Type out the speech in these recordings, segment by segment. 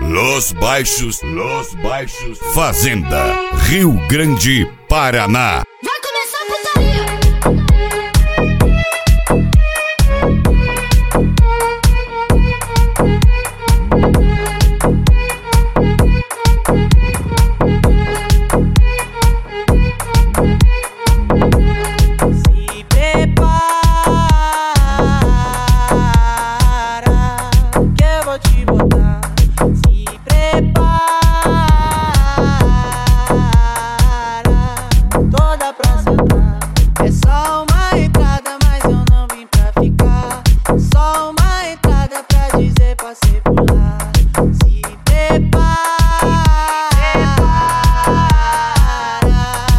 Los Baixos, Fazenda, Rio Grande, Paraná. Vai começar a putaria. Se prepara, que eu vou te botar. Se prepara, toda pra sentar. É só uma entrada, mas eu não vim pra ficar. Só uma entrada pra dizer pra você pular. Se prepara.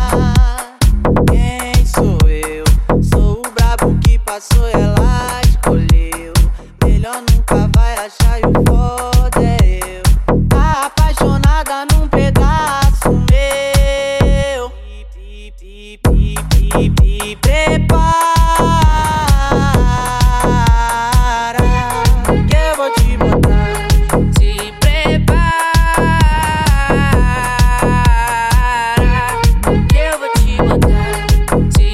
Quem sou eu? Sou o brabo que passou, ela escolheu. Melhor nunca vai achar e o foda é eu. Tá apaixonada num pedaço meu. Se prepara, que eu vou te botar. Se prepara, que eu vou te botar. Se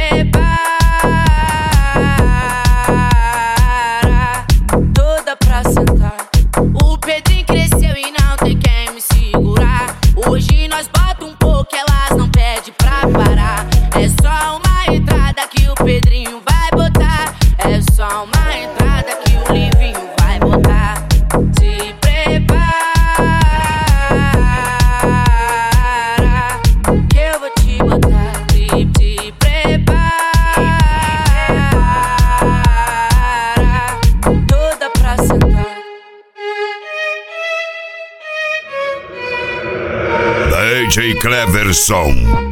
prepara, toda pra sentar. O Pedrinho cresceu e não tem quem me segurar. Hoje nós bota um pouco, elas não pedem pra parar. É só uma entrada que o Pedrinho vai botar. É só uma entrada que o Livinho vai botar. Se prepara, que eu vou te botar. Se prepara, toda pra sentar. DJ Cleverson.